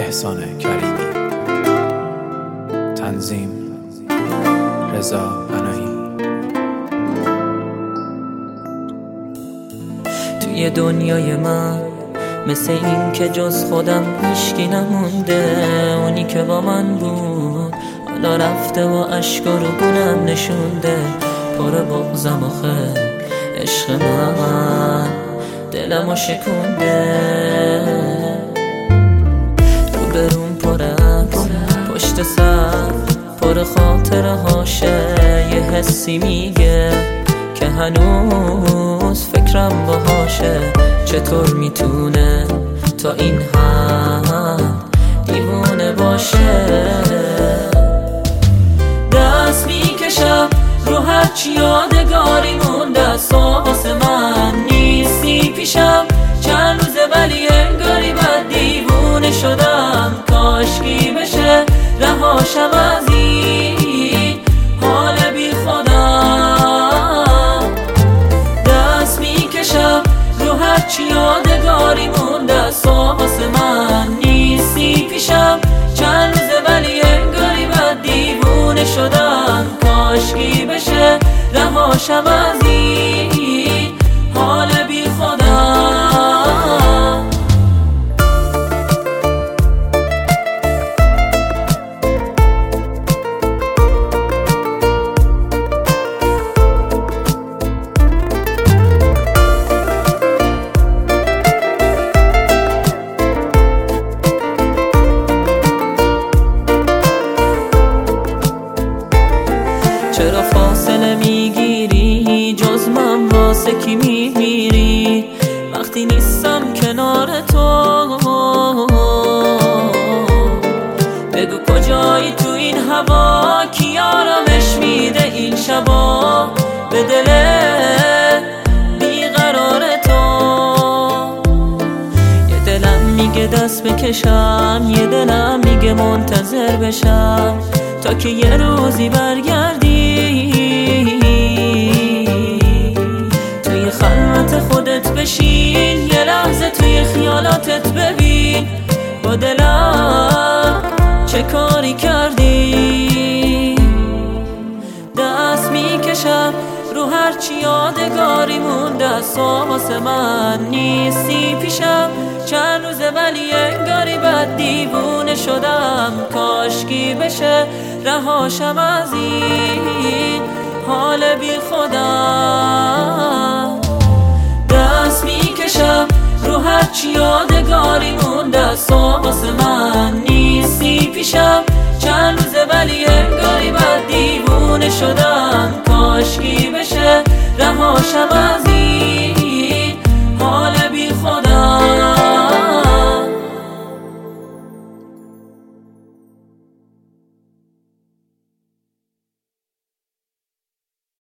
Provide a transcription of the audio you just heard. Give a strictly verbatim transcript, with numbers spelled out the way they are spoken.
احسان کریمی. تنظیم رضا پناهی. توی دنیای من مثل این که جز خودم هیچکی نمونده، اونی که با من بود حالا رفته و اشک رو گونم نشونده. پر بغضم آخه عشق من دلمو شکونده. رو برون پر عکس پشت سر پر خاطره هاشه، یه حسی میگه که هنوز فکرم باهاشه. چطور میتونه تا این حد دیوونه باشه؟ دست میکشم رو هرچی یادگاری مونده، واسه من نیستی پیشم چند روزه ولی انگاری بد دیوونه شدم. کاشکی بشه رهاشم از این حال بی خودم. دست میکشم رو هرچی یادگاری مونده، واسه من نیستی پیشم چند روزه ولی انگاری بد دیوونه شدم. کاشکی بشه رهاشم از این حال بی خودم. چرا فاصله میگیری؟ جز من واسه کی میمیری وقتی نیستم کنار تو؟ بگو کجایی تو این هوا، کی آرامش میده این شبا به دل بیقرار تو؟ یه دلم میگه دست بکشم، یه دلم میگه منتظر بشم تا که یه روزی برگردی توی خلوت خودت بشین، یه لحظه توی خیالاتت ببین با دلم چه کاری کردی. دست میکشم رو هرچی یادگاری مونده، واسه من نیستی پیشم چند روزه ولی انگاری بد دیوونه شدم. کاشکی بشه رهاشم از این حال بی خودم. دست میکشم رو هرچی یادگاری مونده، واسه من نیستی پیشم چند روزه ولی انگاری بد دیوونه شدم. کاشکی بشه رهاشم از